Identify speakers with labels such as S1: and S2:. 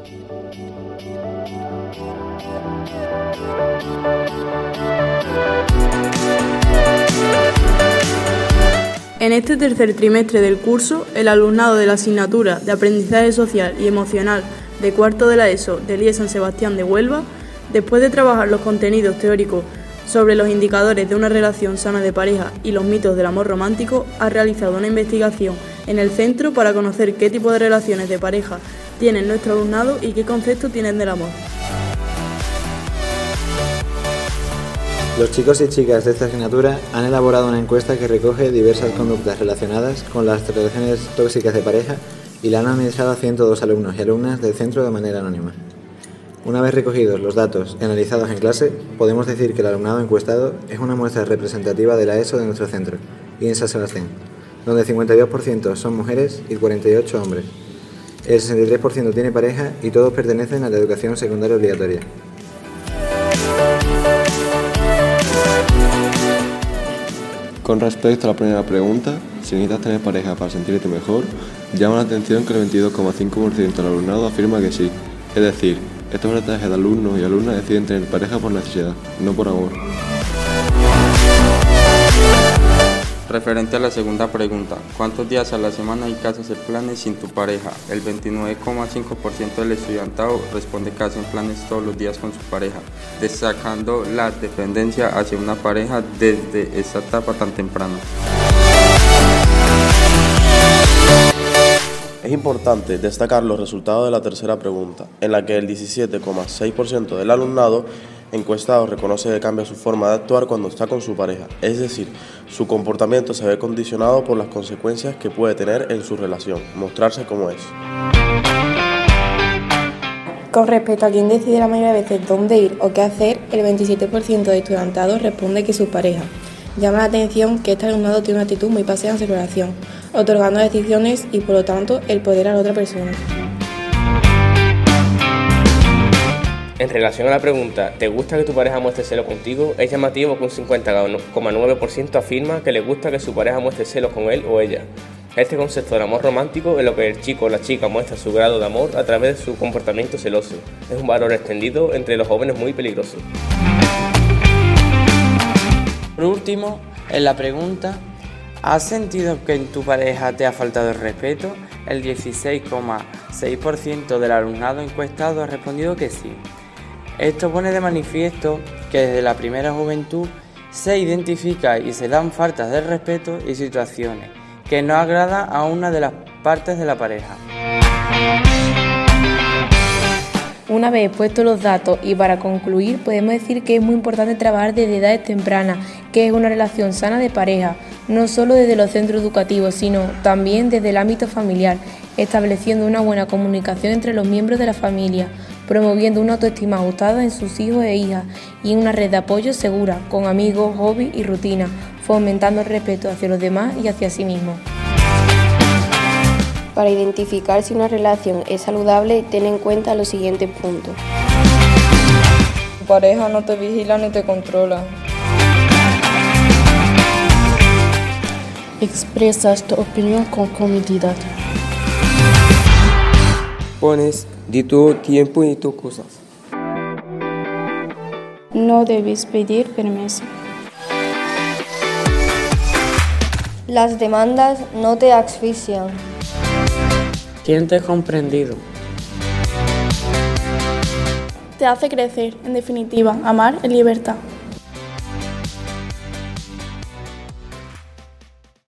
S1: En este tercer trimestre del curso, el alumnado de la asignatura de Aprendizaje Social y Emocional de cuarto de la ESO del IE San Sebastián de Huelva, después de trabajar los contenidos teóricos sobre los indicadores de una relación sana de pareja y los mitos del amor romántico, ha realizado una investigación en el centro para conocer qué tipo de relaciones de pareja tienen nuestro alumnado y qué concepto tienen del amor.
S2: Los chicos y chicas de esta asignatura han elaborado una encuesta que recoge diversas conductas relacionadas con las relaciones tóxicas de pareja y la han administrado a 102 alumnos y alumnas del centro de manera anónima. Una vez recogidos los datos y analizados en clase, podemos decir que el alumnado encuestado es una muestra representativa de la ESO de nuestro centro, y en San Sebastián, donde el 52% son mujeres y el 48% hombres. El 63% tiene pareja y todos pertenecen a la educación secundaria obligatoria.
S3: Con respecto a la primera pregunta, si necesitas tener pareja para sentirte mejor, llama la atención que el 22,5% del alumnado afirma que sí. Es decir, este porcentaje de alumnos y alumnas deciden tener pareja por necesidad, no por amor.
S4: Referente a la segunda pregunta, ¿cuántos días a la semana hay que hacer planes sin tu pareja? El 29,5% del estudiantado responde que hacen planes todos los días con su pareja, destacando la dependencia hacia una pareja desde esta etapa tan temprana.
S5: Es importante destacar los resultados de la tercera pregunta, en la que el 17,6% del alumnado encuestado reconoce que cambia su forma de actuar cuando está con su pareja, es decir, su comportamiento se ve condicionado por las consecuencias que puede tener en su relación, mostrarse como es.
S6: Con respecto a quién decide la mayoría de veces dónde ir o qué hacer, el 27% de estudiantado responde que su pareja. Llama la atención que este alumnado tiene una actitud muy pasiva en su relación, otorgando decisiones y por lo tanto el poder a la otra persona.
S7: En relación a la pregunta, ¿te gusta que tu pareja muestre celo contigo? Es llamativo que un 50,9% afirma que le gusta que su pareja muestre celos con él o ella. Este concepto del amor romántico es lo que el chico o la chica muestra su grado de amor a través de su comportamiento celoso. Es un valor extendido entre los jóvenes muy peligroso.
S8: Por último, en la pregunta, ¿has sentido que en tu pareja te ha faltado el respeto? El 16,6% del alumnado encuestado ha respondido que sí. Esto pone de manifiesto que desde la primera juventud se identifica y se dan faltas de respeto y situaciones que no agradan a una de las partes de la pareja.
S6: Una vez puestos los datos y para concluir, podemos decir que es muy importante trabajar desde edades tempranas, que es una relación sana de pareja, no solo desde los centros educativos, sino también desde el ámbito familiar, estableciendo una buena comunicación entre los miembros de la familia, promoviendo una autoestima ajustada en sus hijos e hijas y una red de apoyo segura, con amigos, hobbies y rutinas, fomentando el respeto hacia los demás y hacia sí mismos.
S9: Para identificar si una relación es saludable, ten en cuenta los siguientes puntos.
S10: Tu pareja no te vigila ni te controla.
S11: Expresas tu opinión con comodidad.
S12: Pones de tu tiempo y tus cosas.
S11: No debes pedir permiso.
S13: Las demandas no te asfixian.
S8: Siente comprendido.
S14: Te hace crecer, en definitiva, amar en libertad.